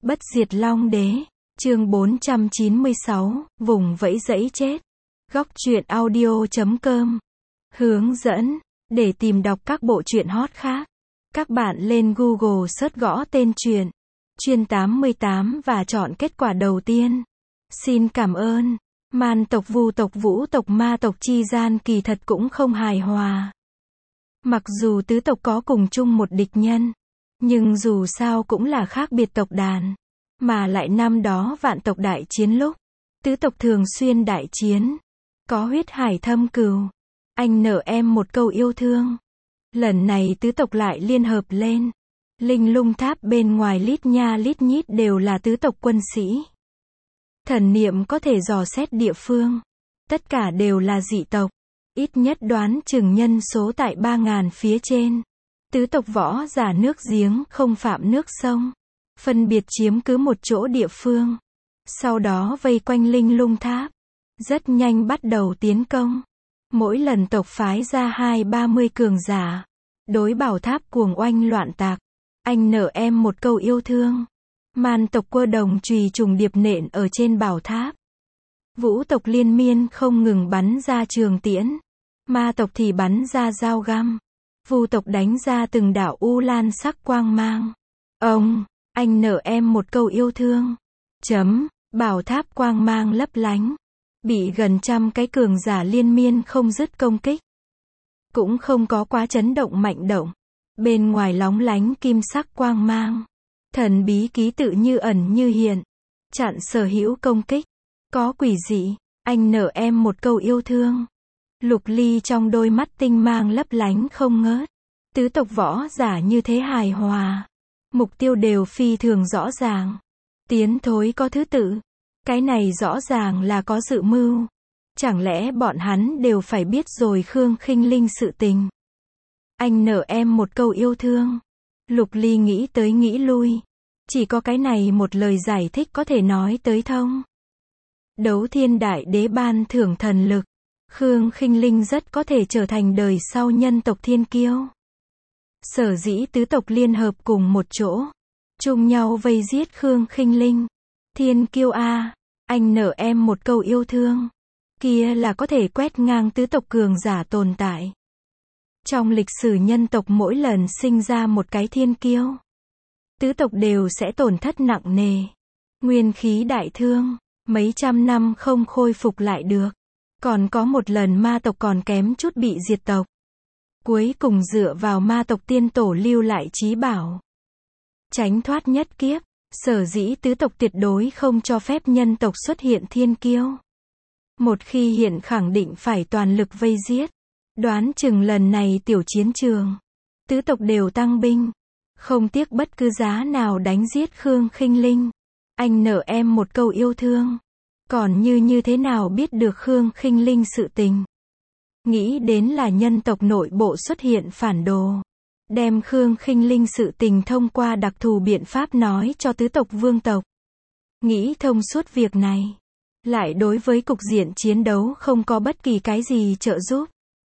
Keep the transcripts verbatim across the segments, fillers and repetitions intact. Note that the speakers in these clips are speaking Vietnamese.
Bất diệt Long Đế, chương bốn trăm chín mươi sáu, vùng vẫy dẫy chết. Góc truyện audio chấm com. Hướng dẫn, để tìm đọc các bộ truyện hot khác, các bạn lên Google search gõ tên truyện, Truyện tám mươi tám và chọn kết quả đầu tiên. Xin cảm ơn. Man tộc, Vu tộc, Vũ tộc, Ma tộc chi gian kỳ thật cũng không hài hòa. Mặc dù tứ tộc có cùng chung một địch nhân, nhưng dù sao cũng là khác biệt tộc đàn. Mà lại năm đó vạn tộc đại chiến lúc, tứ tộc thường xuyên đại chiến. Có huyết hải thâm cừu. Anh nợ em một câu yêu thương. Lần này tứ tộc lại liên hợp lên. Linh lung tháp bên ngoài lít nha lít nhít đều là tứ tộc quân sĩ. Thần niệm có thể dò xét địa phương. Tất cả đều là dị tộc. Ít nhất đoán chừng nhân số tại ba ngàn phía trên. Tứ tộc võ giả nước giếng không phạm nước sông. Phân biệt chiếm cứ một chỗ địa phương. Sau đó vây quanh linh lung tháp. Rất nhanh bắt đầu tiến công. Mỗi lần tộc phái ra hai ba mươi cường giả. Đối bảo tháp cuồng oanh loạn tạc. Anh nợ em một câu yêu thương. Man tộc quơ đồng chùy trùng điệp nện ở trên bảo tháp. Vũ tộc liên miên không ngừng bắn ra trường tiễn. Ma tộc thì bắn ra dao găm. Vu tộc đánh ra từng đạo u lan sắc quang mang. Ông, anh nợ em một câu yêu thương. Chấm, bảo tháp quang mang lấp lánh. Bị gần trăm cái cường giả liên miên không dứt công kích. Cũng không có quá chấn động mạnh động. Bên ngoài lóng lánh kim sắc quang mang. Thần bí ký tự như ẩn như hiện. Chặn sở hữu công kích. Có quỷ dị, anh nợ em một câu yêu thương. Lục ly trong đôi mắt tinh mang lấp lánh không ngớt. Tứ tộc võ giả như thế hài hòa. Mục tiêu đều phi thường rõ ràng. Tiến thối có thứ tự. Cái này rõ ràng là có dự mưu. Chẳng lẽ bọn hắn đều phải biết rồi Khương Khinh Linh sự tình. Anh nợ em một câu yêu thương. Lục ly nghĩ tới nghĩ lui. Chỉ có cái này một lời giải thích có thể nói tới thông. Đấu thiên đại đế ban thưởng thần lực. Khương Khinh Linh rất có thể trở thành đời sau nhân tộc thiên kiêu. Sở dĩ tứ tộc liên hợp cùng một chỗ. Chung nhau vây giết Khương Khinh Linh. Thiên kiêu a, anh nợ em một câu yêu thương. Kia là có thể quét ngang tứ tộc cường giả tồn tại. Trong lịch sử nhân tộc mỗi lần sinh ra một cái thiên kiêu. Tứ tộc đều sẽ tổn thất nặng nề. Nguyên khí đại thương. Mấy trăm năm không khôi phục lại được. Còn có một lần ma tộc còn kém chút bị diệt tộc. Cuối cùng dựa vào ma tộc tiên tổ lưu lại chí bảo. Tránh thoát nhất kiếp. Sở dĩ tứ tộc tuyệt đối không cho phép nhân tộc xuất hiện thiên kiêu. Một khi hiện khẳng định phải toàn lực vây giết. Đoán chừng lần này tiểu chiến trường. Tứ tộc đều tăng binh. Không tiếc bất cứ giá nào đánh giết Khương Khinh Linh. Anh nợ em một câu yêu thương. Còn như như thế nào biết được Khương Khinh Linh sự tình. Nghĩ đến là nhân tộc nội bộ xuất hiện phản đồ. Đem Khương Khinh Linh sự tình thông qua đặc thù biện pháp nói cho tứ tộc vương tộc. Nghĩ thông suốt việc này. Lại đối với cục diện chiến đấu không có bất kỳ cái gì trợ giúp.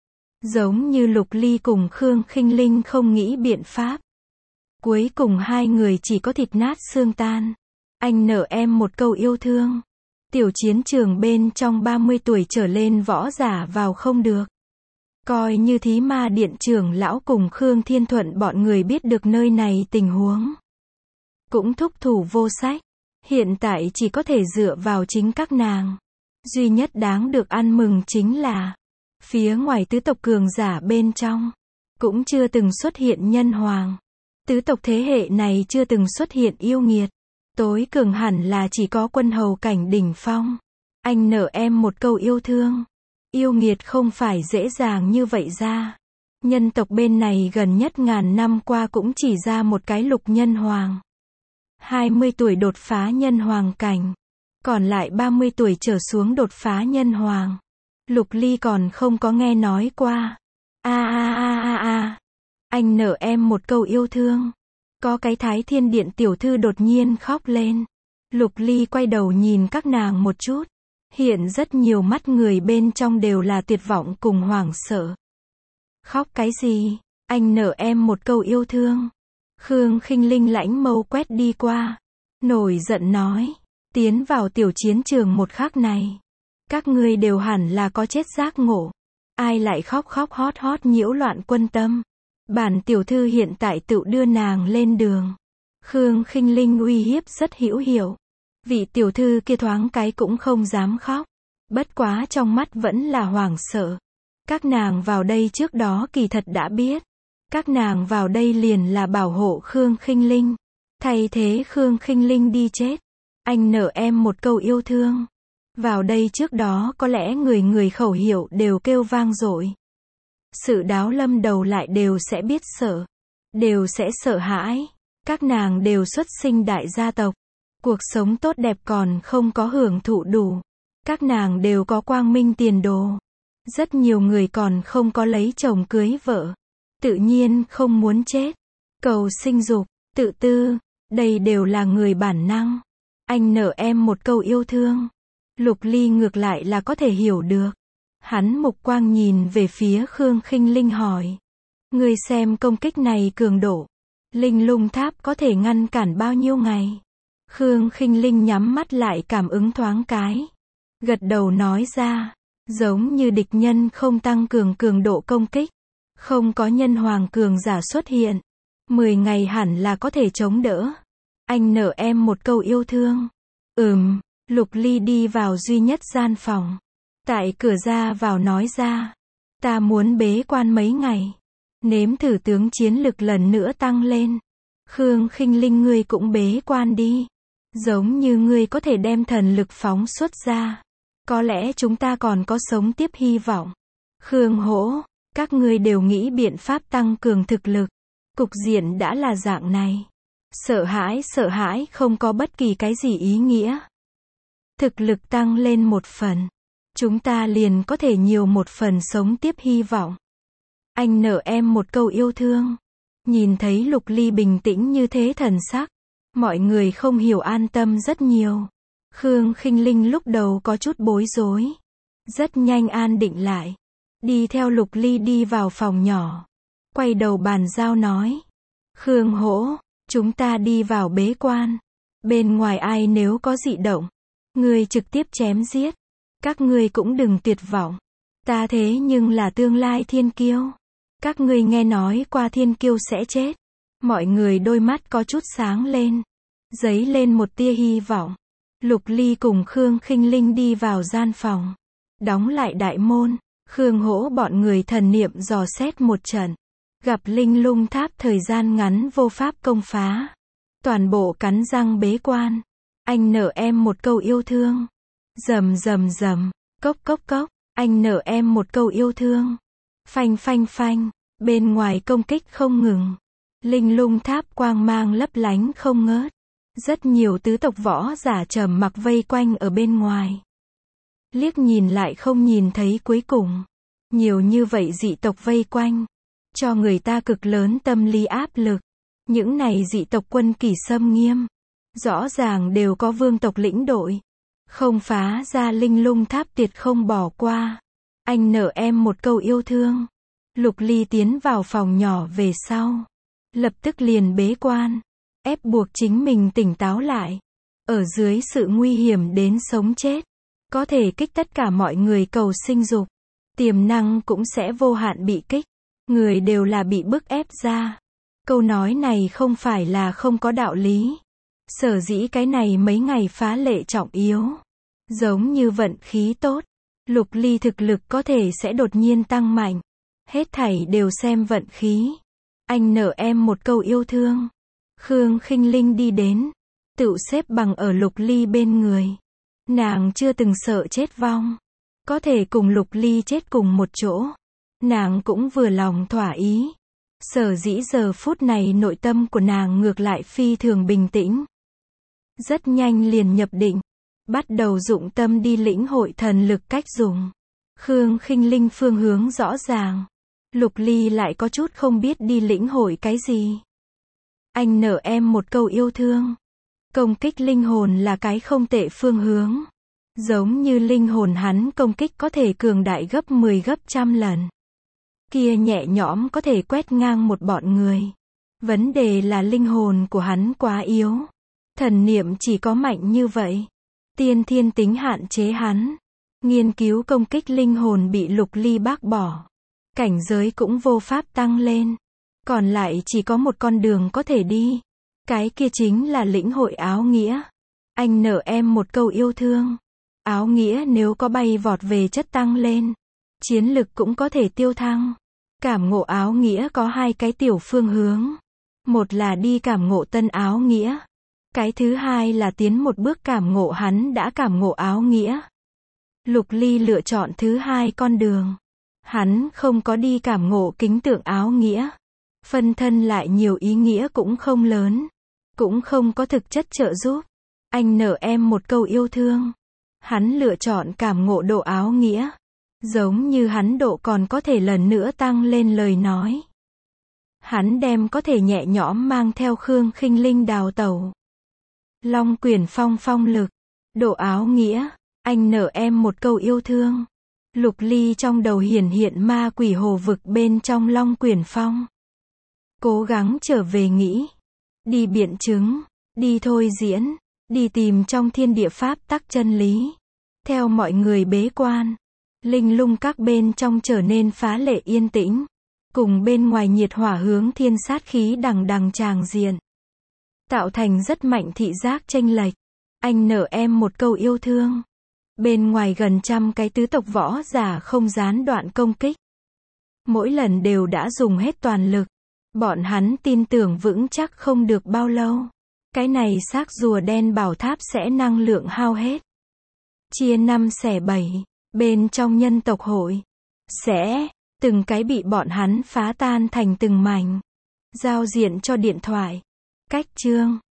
Giống như Lục Ly cùng Khương Khinh Linh không nghĩ biện pháp. Cuối cùng hai người chỉ có thịt nát xương tan. Anh nợ em một câu yêu thương. Tiểu chiến trường bên trong ba mươi tuổi trở lên võ giả vào không được. Coi như thí ma điện trưởng lão cùng Khương Thiên Thuận bọn người biết được nơi này tình huống. Cũng thúc thủ vô sách. Hiện tại chỉ có thể dựa vào chính các nàng. Duy nhất đáng được ăn mừng chính là phía ngoài tứ tộc cường giả bên trong. Cũng chưa từng xuất hiện nhân hoàng. Tứ tộc thế hệ này chưa từng xuất hiện yêu nghiệt. Tối cường hẳn là chỉ có quân hầu cảnh đỉnh phong. Anh nợ em một câu yêu thương. Yêu nghiệt không phải dễ dàng như vậy ra. Nhân tộc bên này gần nhất ngàn năm qua cũng chỉ ra một cái lục nhân hoàng. hai mươi tuổi đột phá nhân hoàng cảnh. Còn lại ba mươi tuổi trở xuống đột phá nhân hoàng. Lục ly còn không có nghe nói qua. A a a a a. Anh nợ em một câu yêu thương. Có cái Thái Thiên Điện tiểu thư đột nhiên khóc lên. Lục ly quay đầu nhìn các nàng một chút. Hiện rất nhiều mắt người bên trong đều là tuyệt vọng cùng hoảng sợ. Khóc cái gì? Anh nợ em một câu yêu thương. Khương Khinh Linh lãnh mâu quét đi qua. nổi giận nói, tiến vào tiểu chiến trường một khắc này, các ngươi đều hẳn là có chết giác ngộ, ai lại khóc khóc hót hót nhiễu loạn quân tâm, bản tiểu thư hiện tại tự đưa nàng lên đường. Khương Khinh Linh uy hiếp rất hữu hiệu, vị tiểu thư kia thoáng cái cũng không dám khóc, bất quá trong mắt vẫn là hoảng sợ. Các nàng vào đây trước đó kỳ thật đã biết, các nàng vào đây liền là bảo hộ Khương Khinh Linh, thay thế Khương Khinh Linh đi chết. Anh nợ em một câu yêu thương. Vào đây trước đó có lẽ người người khẩu hiệu đều kêu vang dội. Sự đáo lâm đầu lại đều sẽ biết sợ, đều sẽ sợ hãi. Các nàng đều xuất sinh đại gia tộc, cuộc sống tốt đẹp còn không có hưởng thụ đủ. Các nàng đều có quang minh tiền đồ. Rất nhiều người còn không có lấy chồng cưới vợ, tự nhiên không muốn chết. Cầu sinh dục, tự tư, đây đều là người bản năng. Anh nợ em một câu yêu thương. Lục Ly ngược lại là có thể hiểu được. Hắn mục quang nhìn về phía Khương Khinh Linh hỏi. Ngươi xem công kích này cường độ, Linh Lung Tháp có thể ngăn cản bao nhiêu ngày? Khương Khinh Linh nhắm mắt lại cảm ứng thoáng cái. Gật đầu nói ra, giống như địch nhân không tăng cường cường độ công kích, không có nhân hoàng cường giả xuất hiện, mười ngày hẳn là có thể chống đỡ. Anh nợ em một câu yêu thương. Ừm, Lục Ly đi vào duy nhất gian phòng. Tại cửa ra vào nói ra, ta muốn bế quan mấy ngày, nếm thử tướng chiến lực lần nữa tăng lên. Khương Khinh Linh ngươi cũng bế quan đi. Giống như ngươi có thể đem thần lực phóng xuất ra, có lẽ chúng ta còn có sống tiếp hy vọng. Khương Hỗ, các ngươi đều nghĩ biện pháp tăng cường thực lực. Cục diện đã là dạng này. Sợ hãi sợ hãi không có bất kỳ cái gì ý nghĩa. Thực lực tăng lên một phần, chúng ta liền có thể nhiều một phần sống tiếp hy vọng. Anh nợ em một câu yêu thương. Nhìn thấy Lục Ly bình tĩnh như thế thần sắc, mọi người không hiểu an tâm rất nhiều. Khương Khinh Linh lúc đầu có chút bối rối, rất nhanh an định lại, đi theo Lục Ly đi vào phòng nhỏ, quay đầu bàn giao nói. Khương Hỗ, chúng ta đi vào bế quan, bên ngoài ai nếu có dị động, ngươi trực tiếp chém giết, các ngươi cũng đừng tuyệt vọng, ta thế nhưng là tương lai thiên kiêu, các ngươi nghe nói qua thiên kiêu sẽ chết. Mọi người đôi mắt có chút sáng lên, dấy lên một tia hy vọng. Lục Ly cùng Khương Khinh Linh đi vào gian phòng, đóng lại đại môn. Khương Hỗ bọn người thần niệm dò xét một trận, gặp Linh Lung Tháp thời gian ngắn vô pháp công phá, toàn bộ cắn răng bế quan. Anh nợ em một câu yêu thương. Rầm rầm rầm, cốc cốc cốc, anh nợ em một câu yêu thương. Phanh phanh phanh, bên ngoài công kích không ngừng. Linh Lung Tháp quang mang lấp lánh không ngớt. Rất nhiều tứ tộc võ giả trầm mặc vây quanh ở bên ngoài. Liếc nhìn lại không nhìn thấy cuối cùng. Nhiều như vậy dị tộc vây quanh, cho người ta cực lớn tâm lý áp lực. Những này dị tộc quân kỷ xâm nghiêm, rõ ràng đều có vương tộc lĩnh đội. Không phá ra Linh Lung Tháp tuyệt không bỏ qua. Anh nợ em một câu yêu thương. Lục Ly tiến vào phòng nhỏ về sau, lập tức liền bế quan, ép buộc chính mình tỉnh táo lại. Ở dưới sự nguy hiểm đến sống chết, có thể kích tất cả mọi người cầu sinh dục, tiềm năng cũng sẽ vô hạn bị kích. Người đều là bị bức ép ra. Câu nói này không phải là không có đạo lý. Sở dĩ cái này mấy ngày phá lệ trọng yếu. Giống như vận khí tốt, Lục Ly thực lực có thể sẽ đột nhiên tăng mạnh. Hết thảy đều xem vận khí. Anh nợ em một câu yêu thương. Khương Khinh Linh đi đến, tự xếp bằng ở Lục Ly bên người. Nàng chưa từng sợ chết vong, có thể cùng Lục Ly chết cùng một chỗ, nàng cũng vừa lòng thỏa ý. Sở dĩ giờ phút này nội tâm của nàng ngược lại phi thường bình tĩnh. Rất nhanh liền nhập định, bắt đầu dụng tâm đi lĩnh hội thần lực cách dùng. Khương Khinh Linh phương hướng rõ ràng, Lục Ly lại có chút không biết đi lĩnh hội cái gì. Anh nợ em một câu yêu thương. Công kích linh hồn là cái không tệ phương hướng. Giống như linh hồn hắn công kích có thể cường đại gấp mười gấp trăm lần. Kia nhẹ nhõm có thể quét ngang một bọn người. Vấn đề là linh hồn của hắn quá yếu. Thần niệm chỉ có mạnh như vậy. Tiên thiên tính hạn chế hắn. Nghiên cứu công kích linh hồn bị Lục Ly bác bỏ. Cảnh giới cũng vô pháp tăng lên. Còn lại chỉ có một con đường có thể đi. Cái kia chính là lĩnh hội áo nghĩa. Anh nợ em một câu yêu thương. Áo nghĩa nếu có bay vọt về chất tăng lên. Chiến lực cũng có thể tiêu thăng. Cảm ngộ áo nghĩa có hai cái tiểu phương hướng. Một là đi cảm ngộ tân áo nghĩa. Cái thứ hai là tiến một bước cảm ngộ hắn đã cảm ngộ áo nghĩa. Lục Ly lựa chọn thứ hai con đường. Hắn không có đi cảm ngộ kính tượng áo nghĩa. Phân thân lại nhiều ý nghĩa cũng không lớn. Cũng không có thực chất trợ giúp. Anh nợ em một câu yêu thương. Hắn lựa chọn cảm ngộ độ áo nghĩa. Giống như hắn độ còn có thể lần nữa tăng lên lời nói. Hắn đem có thể nhẹ nhõm mang theo Khương Khinh Linh đào tẩu. Long Quyển Phong phong lực. Độ áo nghĩa. Anh nợ em một câu yêu thương. Lục Ly trong đầu hiển hiện ma quỷ hồ vực bên trong Long Quyển Phong. Cố gắng trở về nghĩ. Đi biện chứng. Đi thôi diễn. Đi tìm trong thiên địa pháp tắc chân lý. Theo mọi người bế quan. Linh lung các bên trong trở nên phá lệ yên tĩnh. Cùng bên ngoài nhiệt hỏa hướng thiên sát khí đằng đằng tràng diện. Tạo thành rất mạnh thị giác chênh lệch. Anh nợ em một câu yêu thương. Bên ngoài gần trăm cái tứ tộc võ giả không gián đoạn công kích. Mỗi lần đều đã dùng hết toàn lực. Bọn hắn tin tưởng vững chắc không được bao lâu. Cái này xác rùa đen bảo tháp sẽ năng lượng hao hết. Chia năm xẻ bảy. Bên trong nhân tộc hội. Sẽ. Từng cái bị bọn hắn phá tan thành từng mảnh. Giao diện cho điện thoại. Cách chương.